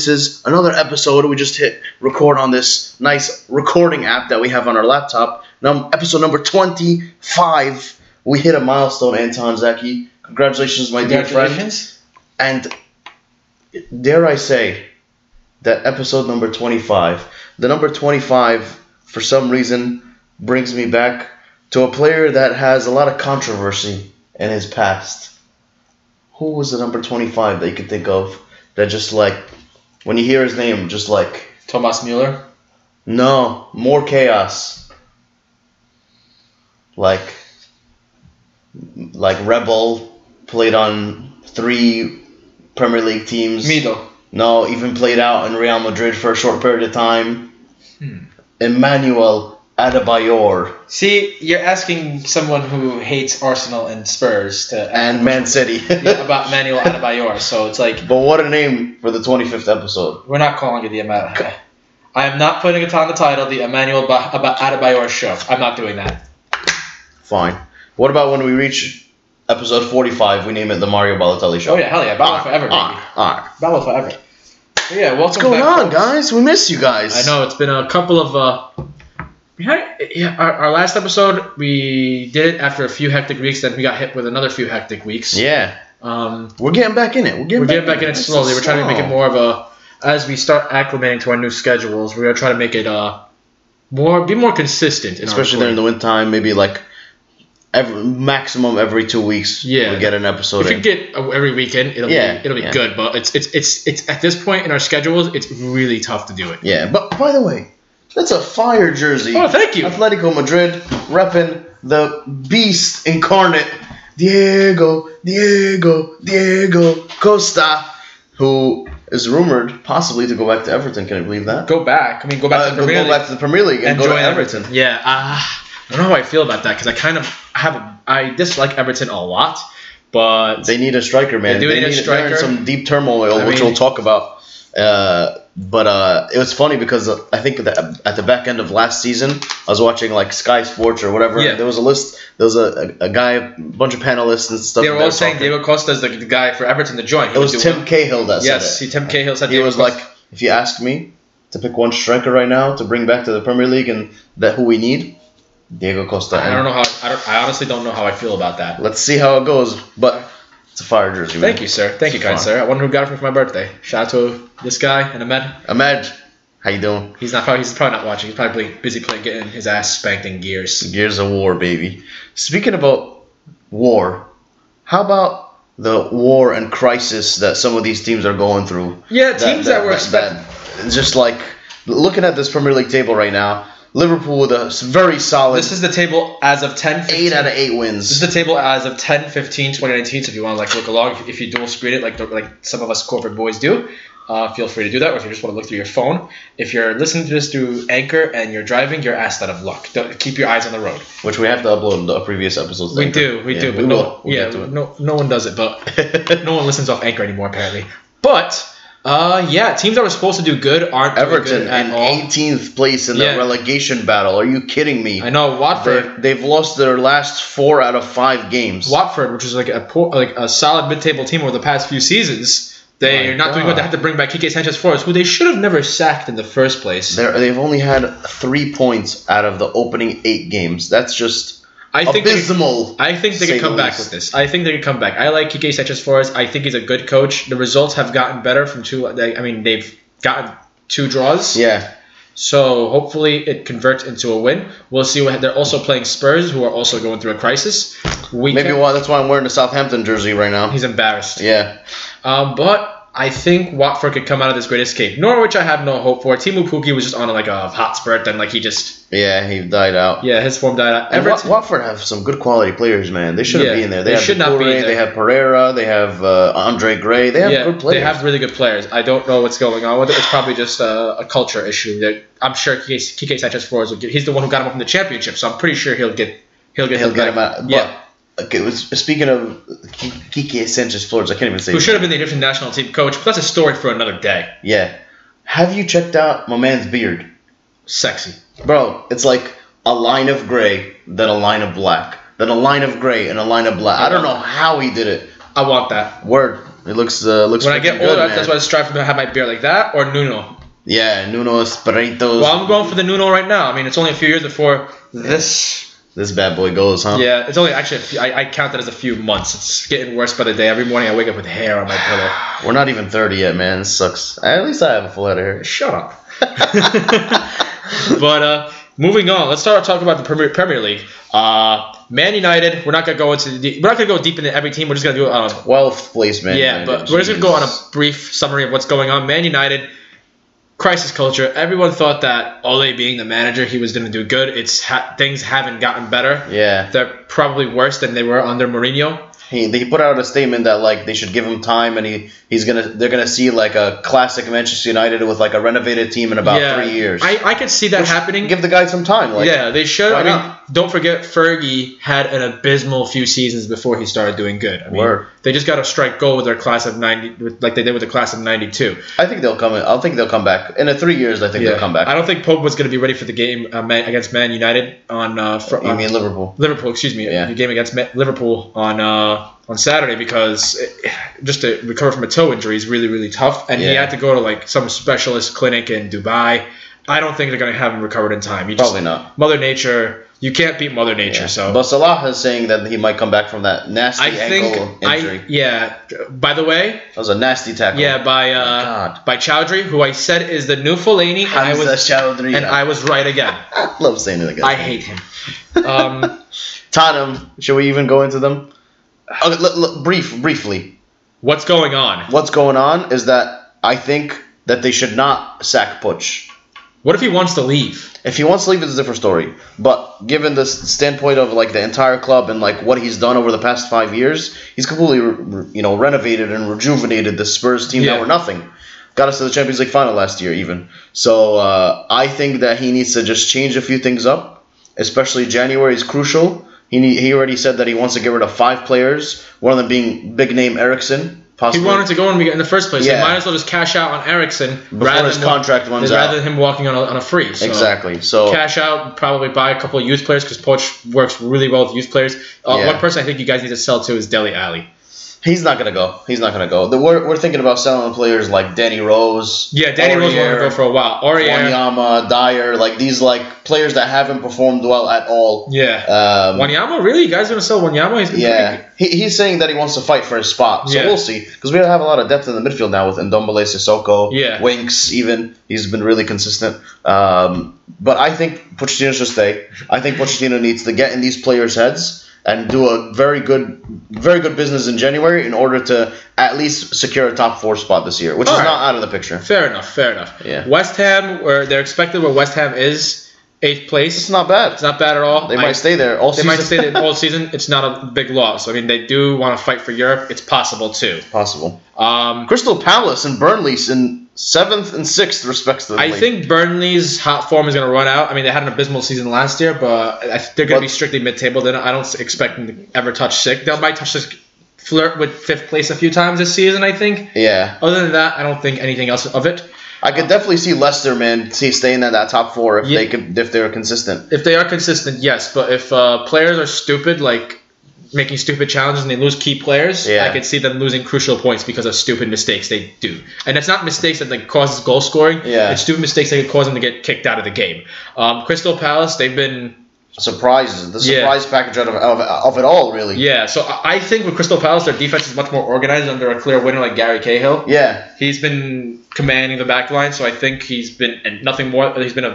is another episode. We just hit record on this nice recording app that we have on our laptop. Now, episode number 25. We hit a milestone, Anton Zaki. Congratulations, my dear friend. And dare I say that episode number 25, the number 25, for some reason, brings me back to a player that has a lot of controversy in his past. Who was the number 25 that you could think of that just like, when you hear his name, just like... Thomas Müller? No, more chaos. Like Rebel, played on 3 Premier League teams. Mido. No, even played out in Real Madrid for a short period of time. Emmanuel Adebayor. See, you're asking someone who hates Arsenal and Spurs to... And Man City. about Emmanuel Adebayor, so it's like... But what a name for the 25th episode. We're not calling it the Emmanuel... I am not putting it on the title, the Emmanuel Adebayor Show. I'm not doing that. Fine. What about when we reach episode 45, we name it the Mario Balotelli Show? Oh yeah, hell yeah. Battle forever, baby. Battle forever. But yeah, welcome What's going back, on, folks. guys? We miss you guys. I know, it's been a couple of... our last episode, we did it after a few hectic weeks, then we got hit with another few hectic weeks. Yeah. We're getting back in it. We're getting back in it slowly. We're trying to make it more of a... As we start acclimating to our new schedules, we're going to try to make it be more consistent. Especially during the winter time, maybe like maximum every 2 weeks. Yeah. We get an episode. If we get every weekend, it'll be good. But it's at this point in our schedules, it's really tough to do it. Yeah. But by the way, that's a fire jersey. Oh, thank you. Atletico Madrid repping the beast incarnate, Diego Costa, who is rumored possibly to go back to Everton. Can you believe that? Go back. Go back to the Premier League. Go back to the Premier League and go to join Everton. Yeah. I don't know how I feel about that because I dislike Everton a lot, but they need a striker, man. They need a striker. They're in some deep turmoil, which we'll talk about. But it was funny because I think that at the back end of last season, I was watching like Sky Sports or whatever. Yeah. There was a list. There was a guy, a bunch of panelists and stuff. They were all saying Diego Costa is the guy for Everton to join. It was Tim Cahill that said it. Yes, Tim Cahill said he was like, if you ask me to pick one striker right now to bring back to the Premier League and who we need, Diego Costa. I honestly don't know how I feel about that. Let's see how it goes, but it's a fire jersey, man. Thank you, sir. Thank you, kind sir. I wonder who got it for my birthday. Shout out to this guy and Ahmed. Ahmed, how you doing? He's probably not watching. He's probably busy getting his ass spanked in Gears. Gears of War, baby. Speaking about war, how about the war and crisis that some of these teams are going through? Yeah, teams that were expecting. Just like looking at this Premier League table right now, Liverpool with a very solid... This is the table as of 10-15. 8 out of 8 wins. This is the table as of 10-15-2019, so if you want to look along, if you dual screen it like some of us corporate boys do, feel free to do that, or if you just want to look through your phone. If you're listening to this through Anchor and you're driving, you're asked out of luck. Keep your eyes on the road. Which we have to upload the previous episodes. We do, but no one does it, but no one listens off Anchor anymore, apparently. But... teams that were supposed to do good aren't Everton good at in all. 18th place in the relegation battle. Are you kidding me? I know Watford. They've lost their last 4 out of 5 games. Watford, which is like a solid mid-table team over the past few seasons, they're not doing good. They have to bring back Quique Sanchez Flores, who they should have never sacked in the first place. They've only had 3 points out of the opening 8 games. That's just abysmal. I think they can come back with this. I think they can come back. I like Quique Sanchez Flores. I think he's a good coach. The results have gotten better from they've gotten 2 draws. Yeah. So hopefully it converts into a win. We'll see they're also playing Spurs, who are also going through a crisis. That's why I'm wearing the Southampton jersey right now. He's embarrassed. Yeah. But I think Watford could come out of this great escape. Norwich, I have no hope for. Timu Pukki was just on a hot spurt, then he just... Yeah, he died out. Yeah, his form died out. Watford have some good quality players, man. They shouldn't be in there. They should not be in there. They have Pereira. They have Andre Gray. They have good players. They have really good players. I don't know what's going on with it. It's probably just a culture issue. I'm sure Quique Sanchez Flores will he's the one who got him up in the championship, so I'm pretty sure he'll get him out. Yeah. Okay, speaking of Quique Sanchez Flores, I can't even say. Who should have been the Egyptian national team coach, but that's a story for another day. Yeah. Have you checked out my man's beard? Sexy. Bro, it's like a line of gray, then a line of black, then a line of gray and a line of black. I don't know how he did it. I want that. Word. It looks When I get good, older, man. that's why I strive to have my beer like that or Nuno. Yeah, Nuno Espiritos. Well, I'm going for the Nuno right now. I mean, it's only a few years before this. This bad boy goes, huh? Yeah, it's only actually I count it as a few months. It's getting worse by the day. Every morning I wake up with hair on my pillow. We're not even 30 yet, man. It sucks. At least I have a full head of hair. Shut up. But moving on, let's start talking about the Premier League. Man United. We're not gonna go deep into every team. We're just gonna do it on 12th place, man. yeah, but we're just gonna go on a brief summary of what's going on. Man United. Crisis culture. Everyone thought that Ole being the manager, he was going to do good. Things haven't gotten better. Yeah. They're probably worse than they were under Mourinho. He put out a statement that like they should give him time, and they're gonna see like a classic Manchester United with like a renovated team in about 3 years. I could see that happening. Give the guy some time. Like, yeah, they should. why I mean, not? don't forget Fergie had an abysmal few seasons before he started doing good. I mean, Word. they just got to strike gold with their class of 90, like they did with the class of 92. I think they'll come in. I think they'll come back in 3 years. I think they'll come back. I don't think Pope was going to be ready for the game against Man United on. You mean Liverpool? Liverpool, excuse me. Yeah. The game against Liverpool on Saturday because just to recover from a toe injury is really, really tough. And he Yeah. had to go to like some specialist clinic in Dubai. I don't think they're going to have him recovered in time. Probably not. Mother Nature, you can't beat Mother Nature. Yeah. So, But Salah is saying that he might come back from that nasty ankle injury. By the way, That was a nasty tackle. yeah, God. by Chowdhury, who I said is the new Fellaini, Hamza Chowdhury. and I was right again. I love saying it again. I hate him. Tottenham. Should we even go into them? Okay, briefly. What's going on? What's going on is that I think that they should not sack Puig. What if he wants to leave? If he wants to leave, it's a different story. But given the standpoint of like the entire club and like what he's done over the past 5 years, he's completely renovated and rejuvenated the Spurs team that were nothing. Got us to the Champions League final last year, even. So I think that he needs to just change a few things up, especially January is crucial. He already said that he wants to get rid of 5 players, one of them being big name Eriksson. Possibly. He wanted to go in the first place. Yeah. He might as well just cash out on Eriksson Before his contract runs out. rather than him walking on a free. So Exactly. So cash out, probably buy a couple of youth players because Poch works really well with youth players. One person I think you guys need to sell to is Dele Alli. he's not gonna go. We're thinking about selling players like Danny Rose. Yeah, Danny Rose wanted to go for a while. Aurier. Wanyama, Dyer, like these like players that haven't performed well at all. Yeah. Wanyama, really? You guys gonna sell Wanyama? He's been pretty good. He's saying that he wants to fight for his spot. So Yeah. we'll see. Because we have a lot of depth in the midfield now with Ndombele, Sissoko, Yeah. Winks even. He's been really consistent. But I think Pochettino should stay. I think Pochettino needs to get in these players' heads and do a very good business in January in order to at least secure a top 4 spot this year, which is All right. not out of the picture. Fair enough. Yeah. West Ham, they're expected where West Ham is 8th place. It's not bad. It's not bad at all. They might stay there all They season. might stay there all season. It's not a big loss. I mean, they do want to fight for Europe. It's possible too. Possible. Crystal Palace and Burnley in 7th and 6th respectively. I think Burnley's hot form is going to run out. I mean, they had an abysmal season last year, but they're going to be strictly mid-table. Then I don't expect them to ever touch 6th. They might touch 6th, flirt with 5th place a few times this season, I think. Yeah. Other than that, I don't think anything else of it. I could definitely see Leicester, man, staying at that top 4 if they're consistent. If they are consistent, yes. But if players are stupid, like making stupid challenges and they lose key players, I could see them losing crucial points because of stupid mistakes they do. And it's not mistakes that like causes goal scoring. Yeah. It's stupid mistakes that could cause them to get kicked out of the game. Crystal Palace, they've been Surprises. The surprise package of it all, really. Yeah, so I think with Crystal Palace, their defense is much more organized under a clear winner like Gary Cahill. Yeah. He's been commanding the back line, so I think he's been a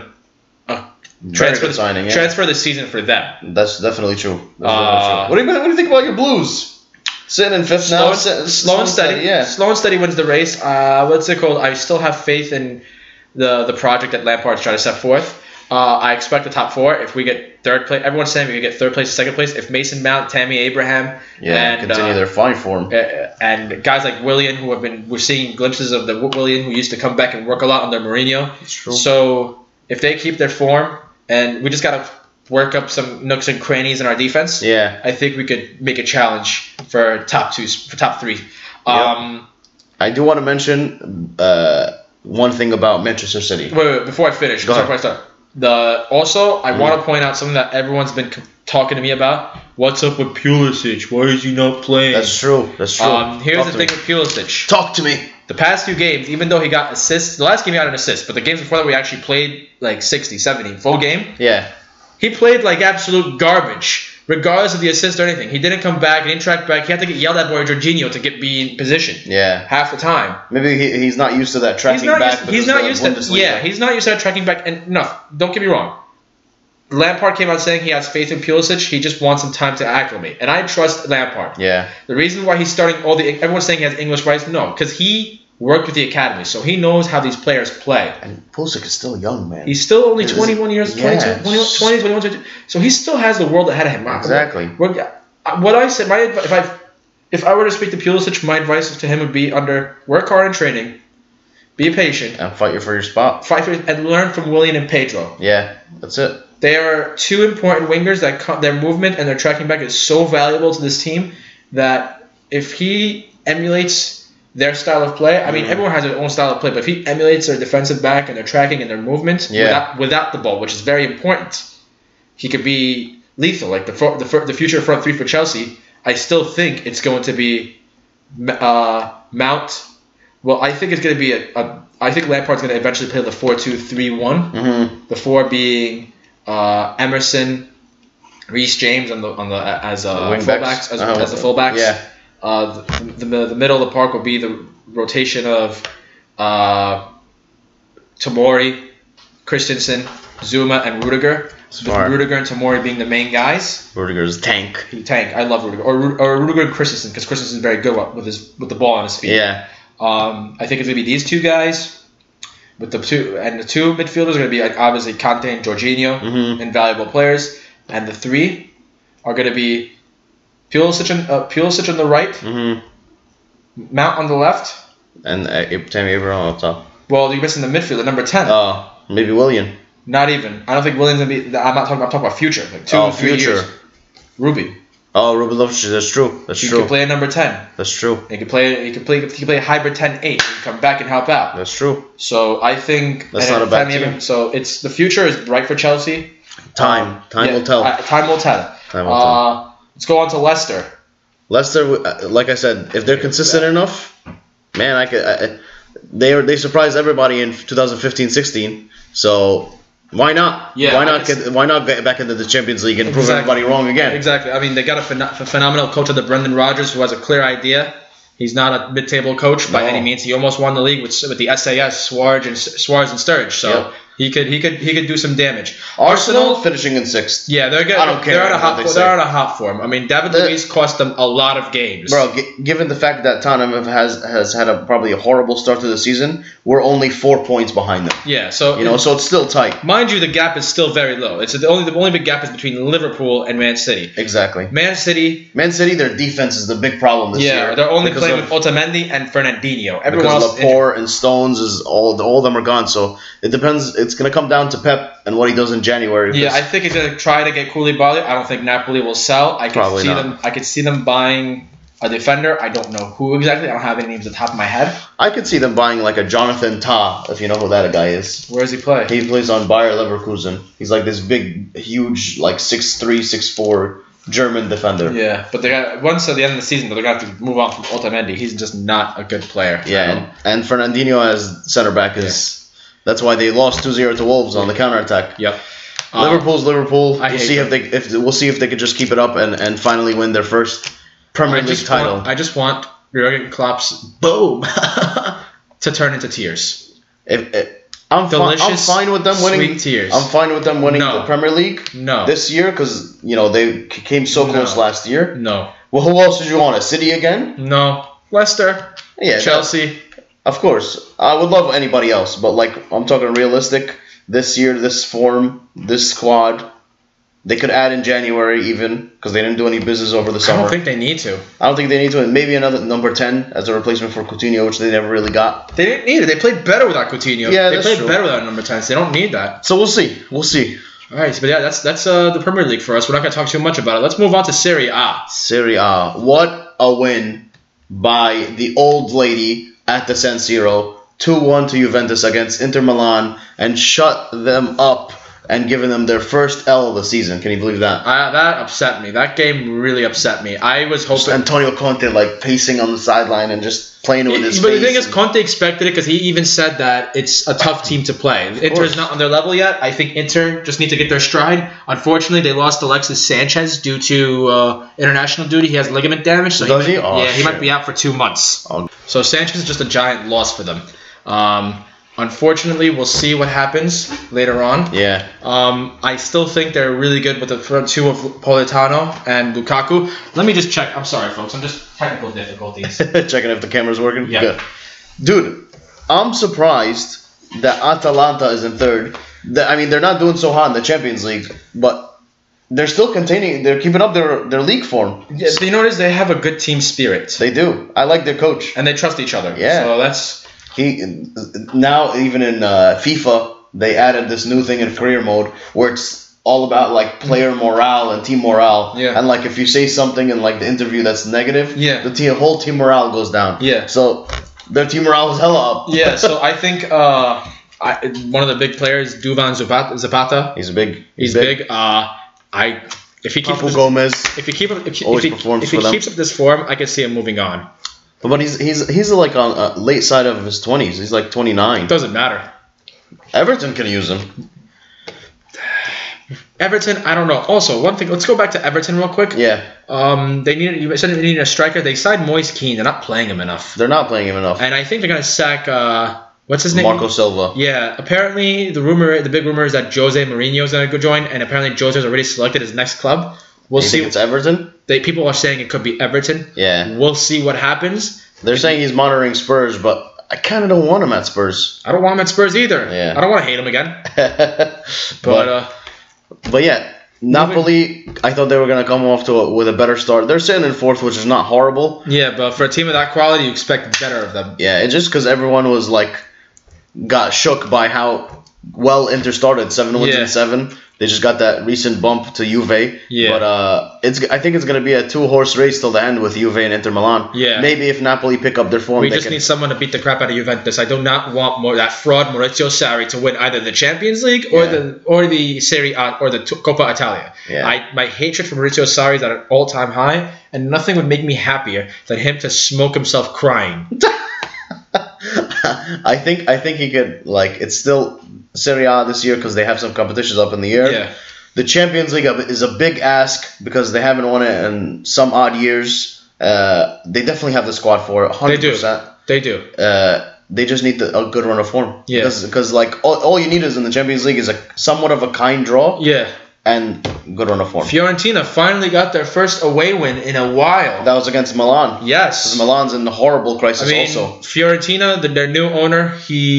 transfer signing, transfer this season for them. That's definitely true. What do you think about your Blues? Sitting in 5th now. Slow and steady. Yeah. Slow and steady wins the race. What's it called? I still have faith in the project that Lampard's trying to set forth. I expect the top 4. If we get 3rd place, everyone's saying we could get 3rd place, 2nd place. If Mason Mount, Tammy Abraham, and continue their fine form, and guys like Willian, we're seeing glimpses of the Willian who used to come back and work a lot under Mourinho. That's true. So if they keep their form, and we just gotta work up some nooks and crannies in our defense, I think we could make a challenge for top 3. I do want to mention one thing about Manchester City. Wait, before I finish, I want to point out something that everyone's been talking to me about. What's up with Pulisic? Why is he not playing? That's true. That's true. Here's Talk the to thing me. with Pulisic. Talk to me. The past 2 games, even though he got assists, the last game he got an assist, but the games before that we actually played like 60, 70, full game. Yeah. He played like absolute garbage, regardless of the assist or anything. He didn't come back, he didn't track back. He had to get yelled at by Jorginho to be in position. Yeah. Half the time. Maybe he's not used to that tracking back. He's not used to Bundesliga. Yeah, he's not used to that tracking back. And no, don't get me wrong. Lampard came out saying he has faith in Pulisic. He just wants some time to acclimate, and I trust Lampard. Yeah. The reason why he's starting everyone's saying he has English rights. No, because he worked with the academy, so he knows how these players play. And Pulisic is still young, man. He's still only 21 years, Yeah. 20, 21, 22. So he still has the world ahead of him. Exactly. What I said, if I were to speak to Pulisic, my advice to him would be work hard in training, be patient, And fight for your spot. and learn from Willian and Pedro. Yeah. That's it. They are 2 important wingers that their movement and their tracking back is so valuable to this team that if he emulates their style of play, I mean, everyone has their own style of play, but if he emulates their defensive back and their tracking and their movement without the ball, which is very important, he could be lethal. Like the future front 3 for Chelsea, I still think it's going to be Mount. Well, I think it's going to be I think Lampard's going to eventually play the 4-2-3-1. Mm-hmm. The 4 being Emerson, Reece James as fullbacks, as the fullbacks. Yeah. The middle of the park will be the rotation of Tomori, Christensen, Zuma, and Rudiger. Smart. Rudiger and Tomori being the main guys. Rudiger's tank. I love Rudiger. Or Rudiger and Christensen, because Christensen's very good with the ball on his feet. Yeah. I think it's gonna be these 2 guys. With the 2 midfielders are gonna be like obviously Kante and Jorginho, invaluable players, and the 3 are gonna be Pulisic on the right, Mount on the left, and Tammy Abraham up top. Well, you're missing the midfielder, number 10. Oh, maybe Willian. Not even. I don't think William's gonna be. I'm talking about future, like 2 or 3 future. years. Ruby. Oh, Ruben Loftus. That's true. He could play at number 10. That's true. He could play a hybrid 10-8 and come back and help out. That's true. So I think that's not a bad team. So it's the future is bright for Chelsea. Time will tell. Time will tell. Let's go on to Leicester. Leicester, like I said, if they're consistent enough, man, they surprised everybody in 2015-16. So why not? Yeah, why not get back into the Champions League and prove everybody wrong again? Exactly. I mean, they got a phenomenal coach of the Brendan Rodgers who has a clear idea. He's not a mid-table coach by any means. He almost won the league with the SAS, Suarez and Sturridge. So he could do some damage. Arsenal finishing in 6th. Yeah, they're good. I don't care. They're on a hot form. I mean, David Luiz cost them a lot of games. Bro, given the fact that Tottenham has had probably a horrible start to the season, we're only 4 points behind them. Yeah, so so it's still tight. Mind you, the gap is still very low. It's the only big gap is between Liverpool and Man City. Exactly. Man City, their defense is the big problem this year. Yeah, they're only playing with Otamendi and Fernandinho. Everyone else, Laporte and Stones is all of them are gone. So it depends. It's gonna come down to Pep and what he does in January. Yeah, I think he's gonna try to get Koulibaly. I don't think Napoli will sell. I could see them buying a defender. I don't know who exactly. I don't have any names at the top of my head. I could see them buying like a Jonathan Tah, if you know who that guy is. Where does he play? He plays on Bayer Leverkusen. He's like this big, huge, like 6'3", 6'4" German defender. Yeah, but they got once at the end of the season, but they're gonna have to move on from Otamendi. He's just not a good player. Yeah, and Fernandinho as center back is. Yeah. That's why they lost 2-0 to Wolves on the counterattack. Yep. We'll see if they could just keep it up and finally win their first Premier League title. I just want Jurgen Klopp's boom to turn into tears. I'm fine with them winning. Sweet tears. I'm fine with them winning the Premier League this year because they came so close last year. No. Well, who else did you want? A City again? No. Leicester. Yeah. Chelsea. Of course, I would love anybody else, but I'm talking realistic. This year, this form, this squad, they could add in January even because they didn't do any business over the summer. I don't think they need to. I don't think they need to. And maybe another number 10 as a replacement for Coutinho, which they never really got. They didn't need it. They played better without Coutinho. Yeah, they played better without number 10. So they don't need that. So we'll see. All right, but yeah, that's the Premier League for us. We're not going to talk too much about it. Let's move on to Serie A. Serie A. What a win by the old lady at the San Siro. 2-1 to Juventus against Inter Milan and shut them up and giving them their first L of the season. Can you believe that? That upset me. That game really upset me. I was hoping. Just Antonio Conte like pacing on the sideline and just playing with his But face. the thing is, Conte expected it because he even said that it's a tough team to play. Inter's not on their level yet. I think Inter just need to get their stride. Unfortunately, they lost Alexis Sanchez due to international duty. He has ligament damage. So Does he? Oh, he might be out for 2 months. Oh. So Sanchez is just a giant loss for them. Unfortunately, we'll see what happens later on. Yeah. I still think they're really good with the front two of Politano and Lukaku. Let me just check. I'm sorry, folks. I'm just technical difficulties. Checking if the camera's working? Yeah. Good. Dude, I'm surprised that Atalanta is in third. They're not doing so hot in the Champions League, but they're still continuing. They're keeping up their league form. Yeah, so you know what it is? They have a good team spirit. They do. I like their coach. And they trust each other. Yeah. So that's... Now even in FIFA they added this new thing in career mode where it's all about like player morale and team morale. Yeah. And like if you say something in like the interview that's negative, yeah, the whole team morale goes down. Yeah. So their team morale is hella up. Yeah. So I think one of the big players, Duvan Zapata. He's big. He's big. If he keeps up this form, I can see him moving on. But he's like on a late side of his 20s. He's like 29. Doesn't matter. Everton can use him. Everton, I don't know. Also, one thing. Let's go back to Everton real quick. Yeah. You said they needed a striker. They signed Moise Kean. They're not playing him enough. They're not playing him enough. And I think they're gonna sack. What's his name? Marco Silva. Yeah. Apparently, the big rumor is that Jose Mourinho's gonna go join, and apparently Jose's already selected his next club. We'll see. Think it's Everton? People are saying it could be Everton. Yeah. We'll see what happens. They're saying he's monitoring Spurs, but I kind of don't want him at Spurs. I don't want him at Spurs either. Yeah. I don't want to hate him again. But yeah, Napoli, I thought they were going to come off with a better start. They're sitting in fourth, which is not horrible. Yeah, but for a team of that quality, you expect better of them. Yeah, it's just because everyone was got shook by how well Inter started. 7 wins in 7. They just got that recent bump to Juve. Yeah. But I think it's going to be a 2-horse race till the end with Juve and Inter Milan. Yeah. Maybe if Napoli pick up their form, we just need someone to beat the crap out of Juventus. I do not want that fraud Maurizio Sarri to win either the Champions League or the Serie A or the Coppa Italia. Yeah. My hatred for Maurizio Sarri is at an all-time high, and nothing would make me happier than him to smoke himself crying. I think he could it's still Serie A this year because they have some competitions up in the air. Yeah. The Champions League is a big ask because they haven't won it in some odd years. They definitely have the squad for it. 100%. They do. They just need a good run of form. Yeah. Because all you need is in the Champions League is a somewhat of a kind draw. Yeah. And good run of form. Fiorentina finally got their first away win in a while. That was against Milan. Yes. Because Milan's in a horrible crisis also. Fiorentina, their new owner,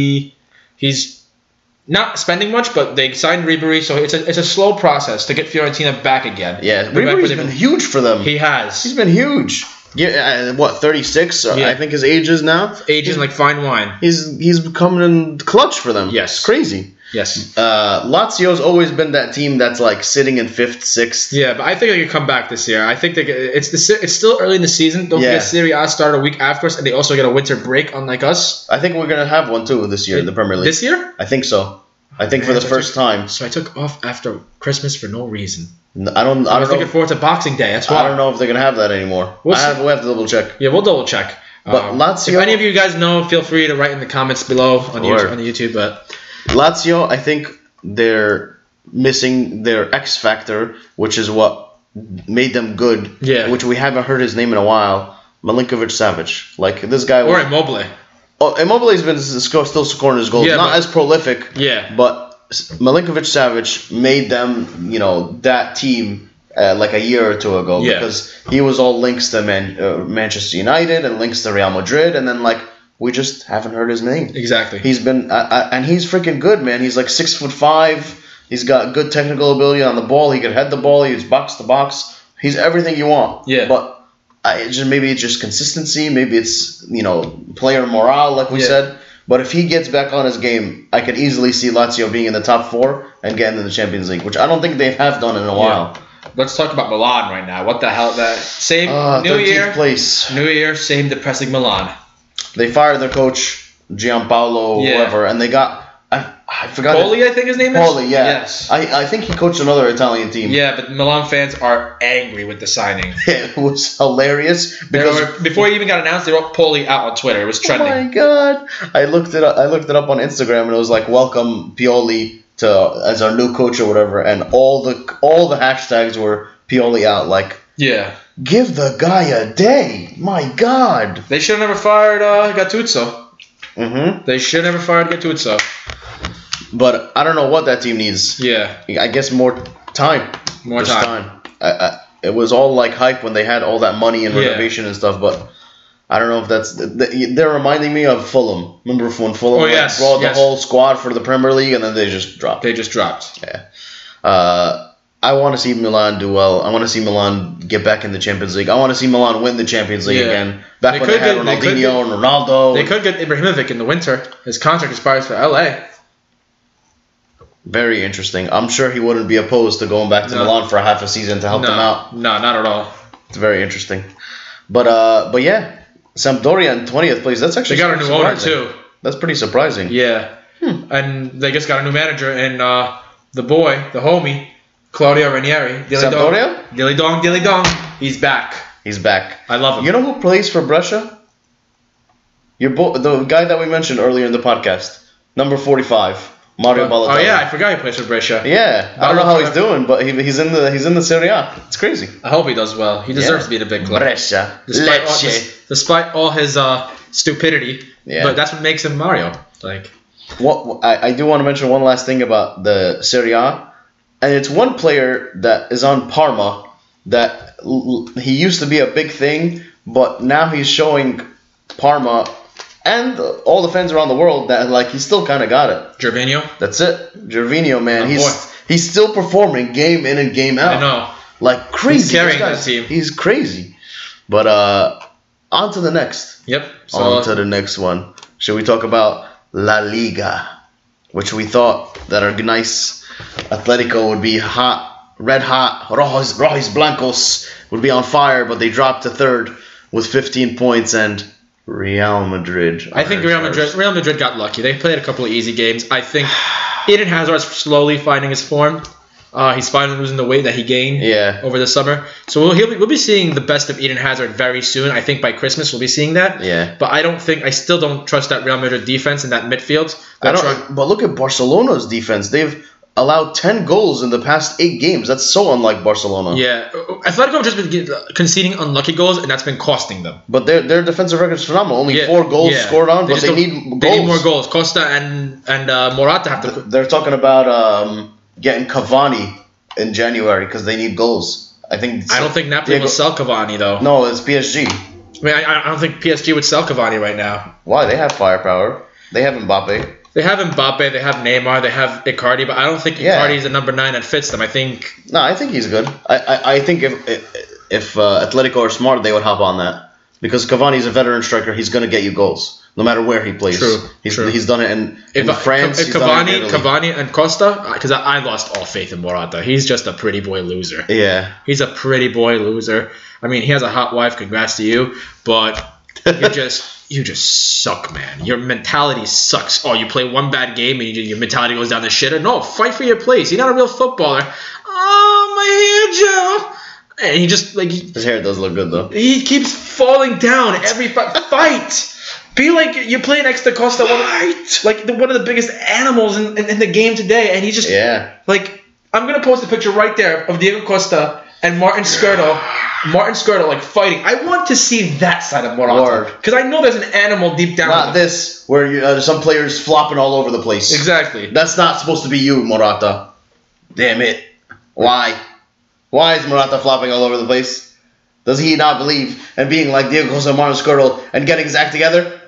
he's not spending much, but they signed Ribéry, so it's a slow process to get Fiorentina back again. Yeah, Ribéry's been huge for them. He has. He's been huge. Yeah, 36? Yeah. I think his age is now. Aging like fine wine. He's becoming in clutch for them. Yes. It's crazy. Yes. Lazio's always been that team that's sitting in 5th, 6th. Yeah, but I think they can come back this year. I think it's still early in the season. Don't forget Serie A started a week after us, and they also get a winter break, unlike us. I think we're going to have one too this year in the Premier League. This year? I think so. I think for the first time. So I took off after Christmas for no reason. I was looking forward to Boxing Day. That's why. I don't know if they're going to have that anymore. We have to double check. Yeah, we'll double check. But Lazio, if any of you guys know, feel free to write in the comments below on the YouTube. But Lazio, I think they're missing their X factor, which is what made them good. Yeah. Which we haven't heard his name in a while. Milinkovic-Savic. This guy. Or Immobile. Oh, Immobile's been still scoring his goals. Yeah, not as prolific. Yeah. But Milinkovic-Savic made them, that team a year or two ago. Yeah. Because he was all links to Manchester United and links to Real Madrid, and then we just haven't heard his name. Exactly. He's been and he's freaking good, man. He's 6'5". He's got good technical ability on the ball. He can head the ball. He's box to box. He's everything you want. Yeah. But maybe it's just consistency. Maybe it's player morale, like we said. But if he gets back on his game, I could easily see Lazio being in the top 4 and getting in the Champions League, which I don't think they have done in a while. Let's talk about Milan right now. What the hell? That same New 13th Year. Place. New Year, same depressing Milan. They fired their coach Gianpaolo, whoever, and they got. I forgot. Poli, I think his name is. Poli, yeah. Yes. I think he coached another Italian team. Yeah, but Milan fans are angry with the signing. It was hilarious because Before he even got announced, they wrote Poli out on Twitter. It was trending. Oh my god! I looked it up on Instagram and it was like, "Welcome Pioli to as our new coach" or whatever, and all the hashtags were Pioli out. Like, Yeah. give the guy a day. My god. They should have never fired Gattuso. Mm-hmm. They should have never fired Gattuso. But I don't know what that team needs. Yeah. I guess more time. More Just time. It was all like hype when they had all that money and Yeah. renovation and stuff, but I don't know if that's. They're reminding me of Fulham. Remember when Fulham brought the whole squad for the Premier League and then they just dropped? They just dropped. Yeah. I want to see Milan do well. I want to see Milan get back in the Champions League. I want to see Milan win the Champions League again. Back when they had Ronaldinho and Ronaldo. They could get Ibrahimovic in the winter. His contract expires for LA. Very interesting. I'm sure he wouldn't be opposed to going back to Milan for half a season to help them out. No, not at all. It's very interesting. But yeah, Sampdoria in 20th place. That's actually They got a new owner too. That's pretty surprising. Yeah. And they just got a new manager and the homie, Claudio Ranieri. Sampdoria? Dilly dong. He's back. He's back. I love him. You know who plays for Brescia? The guy that we mentioned earlier in the podcast. Number 45. Mario Balotelli. Oh yeah, I forgot he plays for Brescia. Yeah, I don't know how he's doing, but he's in the Serie A. It's crazy. I hope he does well. He deserves to be in a big club. Brescia, Despite all his stupidity, but that's what makes him Mario. Like, what I do want to mention one last thing about the Serie A, and it's one player that is on Parma that he used to be a big thing, but now he's showing Parma and all the fans around the world that like he still kind of got it. Gervinho. That's it. Gervinho, man. Oh, he's still performing game in and game out. I know. Like crazy. He's carrying that team. He's crazy. But on to the next. Yep. So, on to the next one. Should we talk about La Liga, which we thought that our nice Atletico would be hot, red hot. Rojos Blancos would be on fire, but they dropped to third with 15 points and Real Madrid. I think Real Madrid got lucky. They played a couple of easy games. I think Eden Hazard's slowly finding his form. He's finally losing the weight that he gained over the summer. So we'll be seeing the best of Eden Hazard very soon. I think by Christmas we'll be seeing that. Yeah. But I still don't trust that Real Madrid defense and that midfield. But look at Barcelona's defense. They've allowed 10 goals in the past 8 games. That's so unlike Barcelona. Yeah. Atletico have just been conceding unlucky goals, and that's been costing them. But their defensive record is phenomenal. Only 4 goals scored on, but they need goals. They need more goals. Costa and Morata have to... They're talking about getting Cavani in January because they need goals. I don't think Napoli will sell Cavani, though. No, it's PSG. I mean, I don't think PSG would sell Cavani right now. Why? They have firepower. They have Mbappe. They have Mbappe, they have Neymar, they have Icardi, but I don't think Icardi is a number 9 that fits them. I think he's good. I think if Atletico are smart, they would hop on that because Cavani's a veteran striker. He's going to get you goals no matter where he plays. True. He's done it in France. If Cavani and Costa, because I lost all faith in Morata. He's just a pretty boy loser. Yeah, he's a pretty boy loser. I mean, he has a hot wife. Congrats to you, but you just suck, man. Your mentality sucks. Oh, you play one bad game and your mentality goes down the shitter. No, fight for your place. You're not a real footballer. Oh, my hair, Joe. And he just his hair does look good though. He keeps falling down every fight. Be like you're playing next to Costa, one of the biggest animals in the game today, and he just I'm gonna post a picture right there of Diego Costa and Martin Skirtle fighting. I want to see that side of Morata because I know there's an animal deep down. Not this where some players flopping all over the place. Exactly. That's not supposed to be you, Morata. Damn it! Why is Morata flopping all over the place? Does he not believe in being like Diego Costa and Martin Skirtle and getting his act together?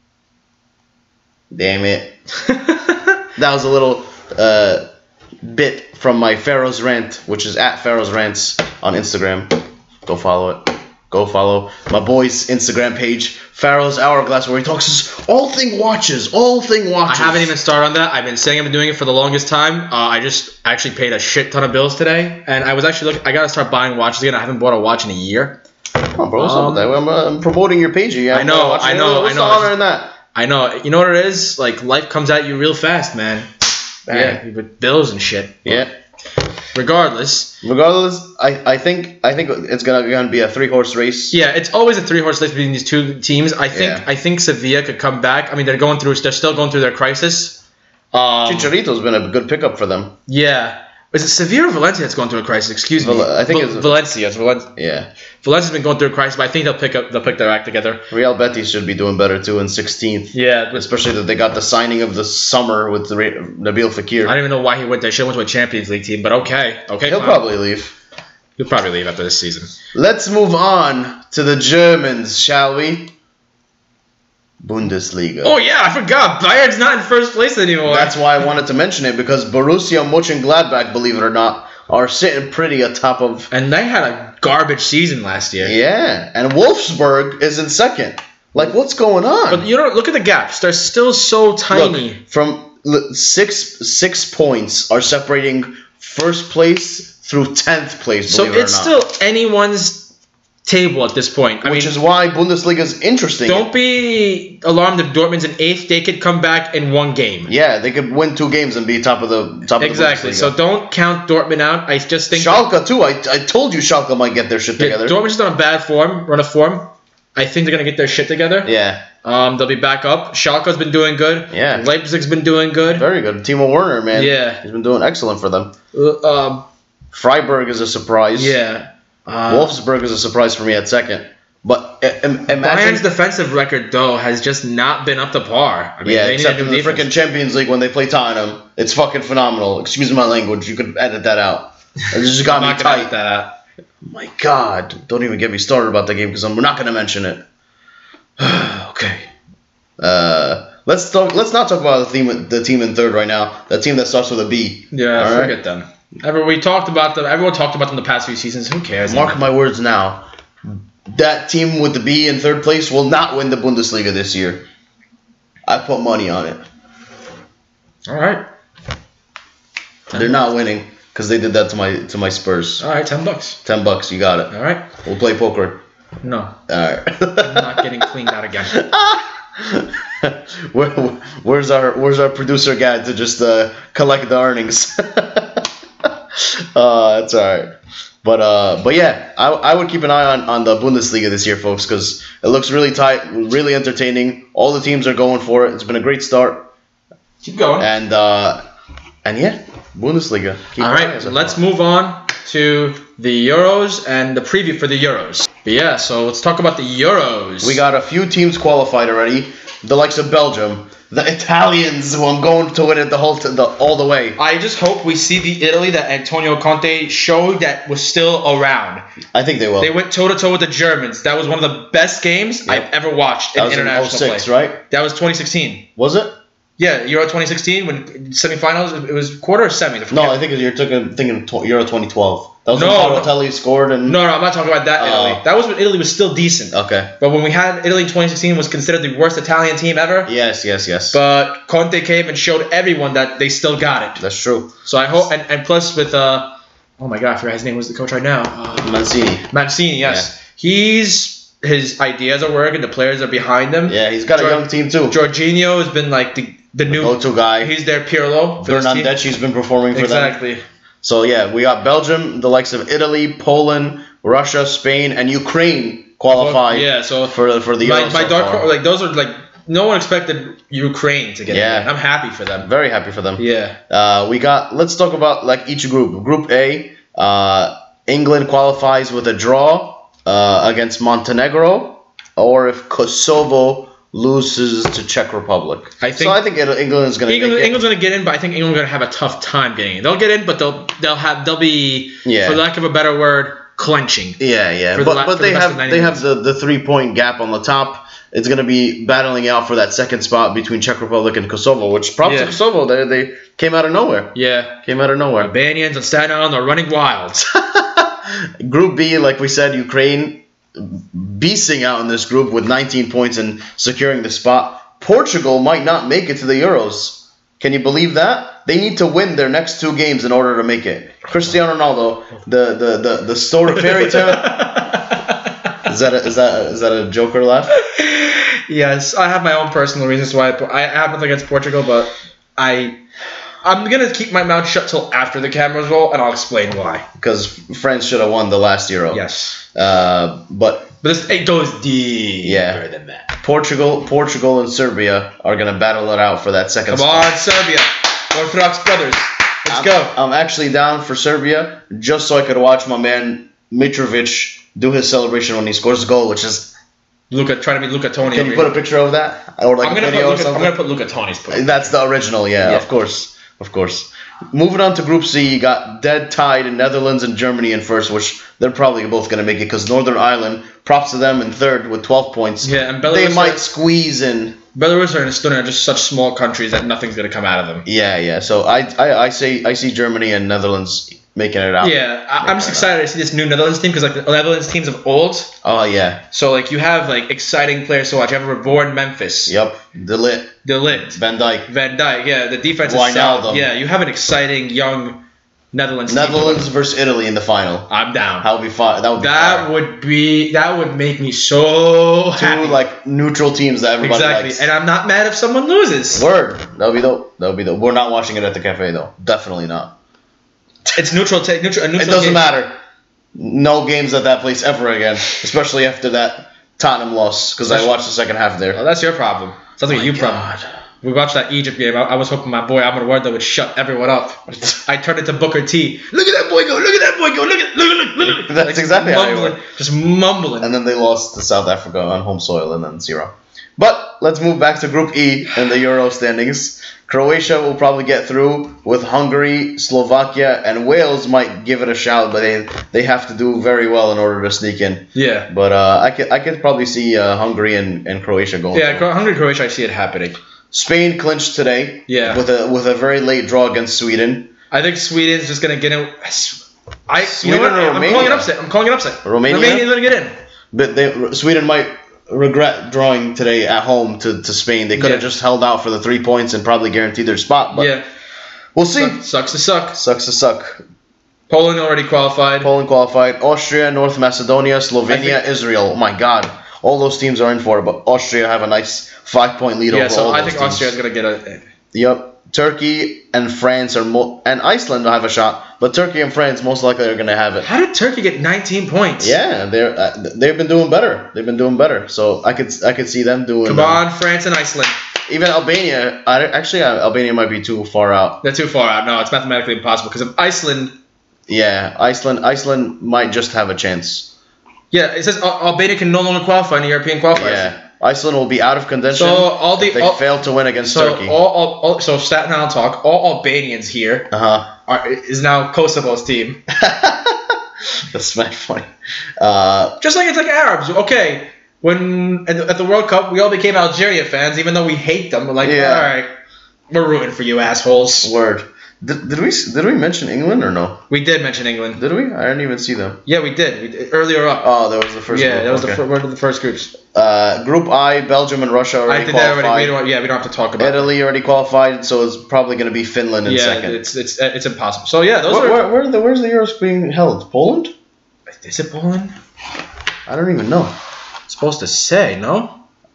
Damn it! That was a little bit from my Pharaoh's Rant, which is at Pharaoh's Rants on Instagram. Go follow it. Go follow my boy's Instagram page, Pharaoh's Hourglass, where he talks all thing watches. I haven't even started on that. I've been saying I've been doing it for the longest time. I just actually paid a shit ton of bills today, and I was actually I gotta start buying watches again. I haven't bought a watch in a year. Come on, bro. What's up with that? I'm promoting your page. I know. What's the honor in that? I know. You know what it is? Like life comes at you real fast, man. Yeah, with bills and shit. Yeah. Regardless, I think it's gonna be a 3-horse race. yeah, it's always a 3-horse race between these two teams. I Yeah. think Sevilla could come back. I mean, they're still going through their crisis. Chicharito's been a good pickup for them. Yeah. Is it Sevilla or Valencia that's going through a crisis? Excuse me. I think it's Valencia. Yeah. Valencia's been going through a crisis, but I think they'll pick their act together. Real Betis should be doing better too in 16th. Yeah. Especially that they got the signing of the summer with Nabil Fekir. I don't even know why he went there. Should have went to a Champions League team, but okay. He'll fine. probably leave. He'll probably leave after this season. Let's move on to the Germans, shall we? Bundesliga. Oh yeah, I forgot. Bayern's not in first place anymore. That's why I wanted to mention it, because Borussia Mönchengladbach, believe it or not, are sitting pretty atop of... And they had a garbage season last year. Yeah, and Wolfsburg is in second. Like, what's going on? But look at the gaps. They're still so tiny. Look, from 6 points are separating first place through 10th place, So believe it or not. it's still anyone's table at this point. Which is why Bundesliga is interesting. Don't be alarmed if Dortmund's in 8th. They could come back in one game. Yeah, they could win 2 games and be top of the Exactly. Bundesliga. So don't count Dortmund out. I just think Schalke too. I told you Schalke might get their shit together. Dortmund's just on a bad run of form. I think they're gonna get their shit together. Yeah. They'll be back up. Schalke's been doing good. Yeah. Leipzig's been doing good. Very good. Timo Werner, man. Yeah. He's been doing excellent for them. Um, Freiburg is a surprise. yeah. Wolfsburg is a surprise for me at second. But Bayern's imagine... defensive record, though, has just not been up to par. I mean, Yeah, they except need in to the do freaking Champions League when they play Tottenham. It's fucking phenomenal. Excuse my language. You could edit that out. It just got me not gonna tight. edit that out. My God. Don't even get me started about the game because I'm not going to mention it. Okay. Let's not talk about the team in third right now. The team that starts with a B. Yeah, All right? forget them. Everyone talked about them the past few seasons. Who cares? Mark my words now. That team with the B in third place will not win the Bundesliga this year. I put money on it. All right. They're not winning because they did that to my Spurs. All right, $10. $10, you got it. All right. We'll play poker. No, All right. I'm not getting cleaned out again. Where's our producer guy to just collect the earnings? That's all right. But yeah, I would keep an eye on the Bundesliga this year, folks, because it looks really tight, really entertaining. All the teams are going for it. It's been a great start, Keep going. and yeah, Bundesliga. Keep All an eye right, on it. let's move on to the Euros and the preview for the Euros. But yeah, so let's talk about the Euros. We got a few teams qualified already. The likes of Belgium, the Italians, who I'm going to win it all the way. I just hope we see the Italy that Antonio Conte showed that was still around. I think they will. They went toe-to-toe with the Germans. That was one of the best games Yep. I've ever watched That in was in international 06, play. right? That was 2016. Was it? Yeah, Euro 2016 when semifinals. It was quarter or semi. No, I think you're thinking Euro 2012. That was No, when Balotelli scored and... No, I'm not talking about that Oh. Italy. That was when Italy was still decent. Okay. But when we had Italy in 2016, was considered the worst Italian team ever. Yes. But Conte came and showed everyone that they still got it. That's true. So I hope, and plus with oh my god, I forgot his name. Was the coach right now? Mancini. Mancini. Yes, his ideas are working. The players are behind him. Yeah, he's got a young team too. Jorginho has been like the new Go-to guy. He's their Pirlo. For this team. Bernardeschi's been performing for them. Exactly. So yeah, we got Belgium, the likes of Italy, Poland, Russia, Spain, and Ukraine qualified. Yeah. So for the my Euros so dark far. like those are like no one expected Ukraine to get Yeah. in. I'm happy for them. Very happy for them. Yeah. Let's talk about like each group. Group A, England qualifies with a draw against Montenegro, or if Kosovo loses to Czech Republic. I think England is going to make it. England's going to get in, but I think England's going to have a tough time getting in. They'll get in, but they'll be, for lack of a better word, clenching. Yeah. For But the rest of 90 they have minutes. the 3-point gap on the top. It's going to be battling out for that second spot between Czech Republic and Kosovo, which props to Kosovo. They came out of nowhere. Yeah. Came out of nowhere. Albanians and Staten Island are running wild. Group B, like we said, Ukraine beasting out in this group with 19 points and securing the spot. Portugal might not make it to the Euros. Can you believe that? They need to win their next 2 games in order to make it. Cristiano Ronaldo, the story fairy tale. Is that a Joker laugh? Yes, I have my own personal reasons why I have nothing against Portugal, but I'm gonna keep my mouth shut till after the cameras roll, and I'll explain why. Because France should have won the last Euro. Yes. But It goes deeper Yeah. than that. Portugal and Serbia are gonna battle it out for that second Come spot. on, Serbia. Orthodox brothers. Let's go. I'm actually down for Serbia just so I could watch my man Mitrovic do his celebration when he scores a goal, which is. Trying to be Luca Toni. Can you put a picture of that or like I'm a gonna video or put something? I'm gonna put Luca Toni's put. That's the original, yeah, Yeah. of course. Moving on to Group C, you got dead tied in Netherlands and Germany in first, which they're probably both going to make it because Northern Ireland, props to them in third with 12 points. Yeah, and They Belarus might squeeze in. Belarus and Estonia are just such small countries that nothing's gonna come out of them. Yeah. So I see Germany and Netherlands making it out. Yeah, I'm just excited to see this new Netherlands team because like the Netherlands teams of old. Oh yeah. So like you have like exciting players to watch. You have Reborn Memphis. Yep. De Ligt, De Ligt. Van Dijk, Van Dijk. Yeah, the defense is Wijnaldum. solid. Yeah, you have an exciting young Netherlands. Netherlands versus Italy in the final. I'm down. That would be fun. That would make me so happy. Two like neutral teams that everybody Exactly, likes. and I'm not mad if someone loses. Word. That would be dope. We're not watching it at the cafe though. Definitely not. It's neutral. A neutral It doesn't game. matter. No games at that place ever again, especially after that Tottenham loss, because I watched the second half Oh, there. that's your problem. Sounds like a you problem. We watched that Egypt game. I was hoping my boy Ahmed Warda would shut everyone up. I turned it to Booker T. Look at that boy go! Look at that boy go! Look! That's exactly how it mumbling, worked. just mumbling. And then they lost to South Africa on home soil and then 0. But let's move back to Group E in the Euro standings. Croatia will probably get through with Hungary, Slovakia, and Wales might give it a shout, but they have to do very well in order to sneak in. Yeah. But I could probably see Hungary and Croatia going. Yeah, through. Hungary, Croatia, I see it happening. Spain clinched today. Yeah. With a very late draw against Sweden. I think Sweden's just gonna get in. Sweden or I'm Romania? calling it upset. Romania? Romania's gonna get in. But Sweden might regret drawing today at home to Spain. They could have Yeah. just held out for the 3 points and probably guaranteed their spot. But Yeah. we'll see. Sucks to suck. Sucks to suck. Poland already qualified. Poland qualified. Austria, North Macedonia, Slovenia, Israel. Oh my God. All those teams are in for it, but Austria have a nice 5-point lead Yeah, over so all I those think teams. Austria's gonna get a. Yep. Turkey and France are and Iceland will have a shot, but Turkey and France most likely are going to have it. How did Turkey get 19 points? Yeah, they've been doing better. So I could see them doing. Come on, France and Iceland. Even Albania. Albania might be too far out. They're too far out. No, it's mathematically impossible because of Iceland. Yeah, Iceland might just have a chance. Yeah, it says Albania can no longer qualify in the European qualifiers. Yeah, Iceland will be out of contention. So if they fail to win against Turkey. So Staten Island talk. All Albanians here is now Kosovo's team. That's mad funny. Just like it's like Arabs. Okay, when at the World Cup we all became Algeria fans, even though we hate them. We're like, Yeah. all right, we're rooting for you assholes. Word. Did we mention England or no? We did mention England. Did we? I didn't even see them. Yeah, we did. Earlier up. Oh, that was the first. Yeah, group. that was Okay. one of the first groups. Group I, Belgium and Russia already I did that qualified. already. We don't have to talk about it. Italy already qualified, so it's probably going to be Finland in Yeah, second. it's impossible. So yeah, those are. Where's the Euros being held? Poland? Is it Poland? I don't even know. It's supposed to say no.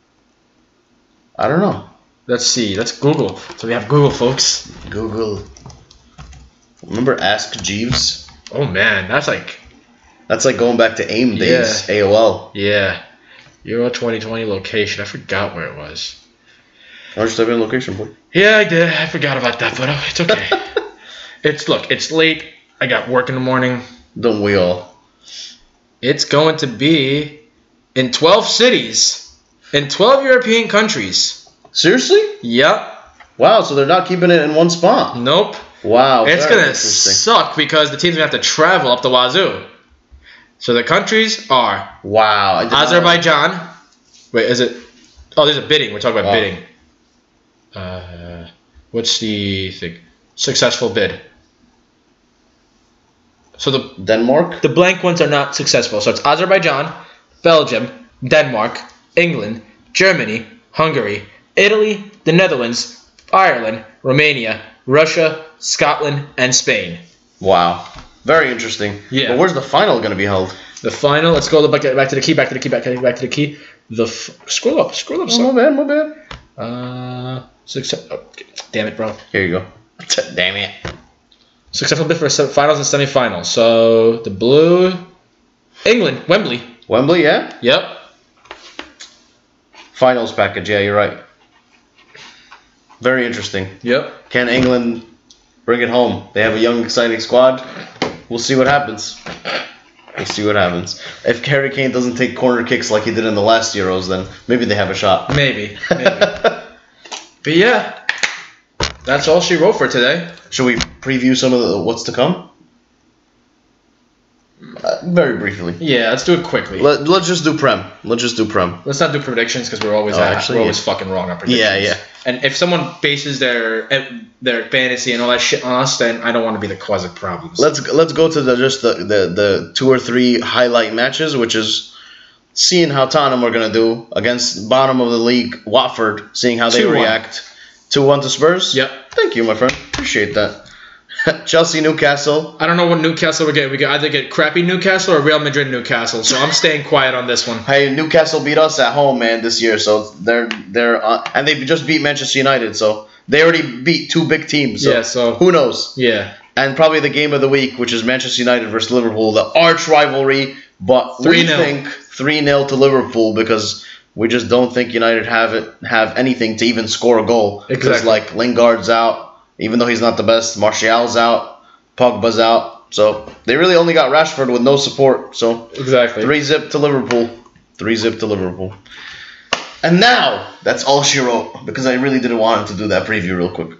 I don't know. Let's see. Let's Google. So we have Google, folks. Google. Remember Ask Jeeves? Oh man, that's like That's like going back to AIM days. AOL. yeah. Euro 2020 location. I forgot where it was. Why don't you type in location, boy? Yeah, I did. I forgot about that, but it's okay. It's late. I got work in the morning. Don't we all? It's going to be in 12 cities, in 12 European countries. Seriously? Yep. Wow, so they're not keeping it in one spot. Nope. Wow. It's very gonna interesting. suck because the team's gonna have to travel up the wazoo. So the countries are Wow. I did not- Azerbaijan. Wait, is it? Oh, there's a bidding. We're talking about Oh. bidding. What's the thing? Successful bid. So Denmark? the blank ones are not successful. So it's Azerbaijan, Belgium, Denmark, England, Germany, Hungary, Italy, the Netherlands, Ireland, Romania, Russia, Scotland, and Spain. Wow. Very interesting. Yeah. But where's the final going to be held? The final. Let's go back to the key. Back to the key. Scroll up. Oh, my bad. Success. Oh, damn it, bro. Here you go. Damn it. Successful bid for finals and semifinals. So the blue, England, Wembley. Wembley, yeah? Yep. Finals package, yeah, you're right. Very interesting. Yep. Can England bring it home? They have a young, exciting squad. We'll see what happens. We'll see what happens. If Harry Kane doesn't take corner kicks like he did in the last Euros, then maybe they have a shot. Maybe. But yeah, that's all she wrote for today. Should we preview some of what's to come? Very briefly. Yeah, let's do it quickly. Let's just do Prem. Let's just do Prem. Let's not do predictions because we're always fucking wrong on predictions. Yeah. And if someone bases their fantasy and all that shit on us, then I don't want to be the cause of problems. Let's go to the 2 or 3 highlight matches, which is seeing how Tottenham are gonna do against bottom of the league Watford, seeing how they 2-1. react. 2-1 to Spurs. Yep. Thank you, my friend. Appreciate that. Chelsea, Newcastle. I don't know what Newcastle we get. We could either get crappy Newcastle or Real Madrid Newcastle. So I'm staying quiet on this one. Hey, Newcastle beat us at home, man, this year. So they're and they just beat Manchester United. So they already beat 2 big teams. So, Yeah, so- who knows? Yeah. And probably the game of the week, which is Manchester United versus Liverpool, the arch rivalry. But we 3-0. think 3-0 to Liverpool because we just don't think United have anything to even score a goal. Because Exactly. like Lingard's out, even though he's not the best. Martial's out. Pogba's out. So they really only got Rashford with no support. So Exactly. 3-0 to Liverpool. 3-0 to Liverpool. And now, that's all she wrote. Because I really didn't want him to do that preview real quick.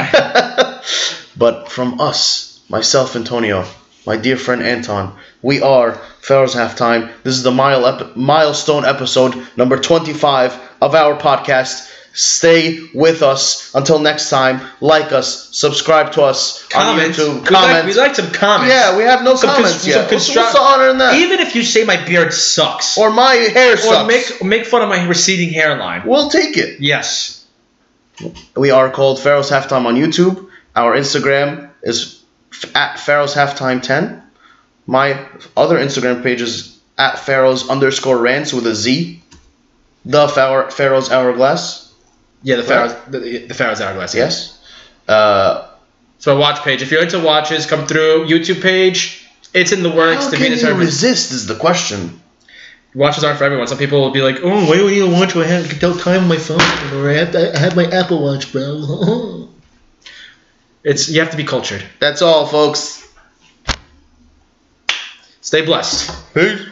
But from us, myself, Antonio, my dear friend Anton, we are Pharaoh's Halftime. This is the milestone episode number 25 of our podcast. Stay with us until next time. Like us, subscribe to us Comments. on YouTube. We like some comments. Yeah, we have no comments yet. What's the honor in that? Even if you say my beard sucks. Or my hair sucks. Or make fun of my receding hairline. We'll take it. Yes. We are called Pharaoh's Halftime on YouTube. Our Instagram is at Pharaoh's Halftime 10. My other Instagram page is at Pharaohs_rants with a Z. The Pharaoh's Hourglass. Yeah, the Pharaoh's Hourglass. Yes. So a watch page. If you're into watches, come through. YouTube page. It's in the works How to be can you determined. resist is the question. Watches aren't for everyone. Some people will be like, "Oh, why do you watch? I have to tell time on my phone, or I have my Apple Watch, bro." You have to be cultured. That's all, folks. Stay blessed. Peace.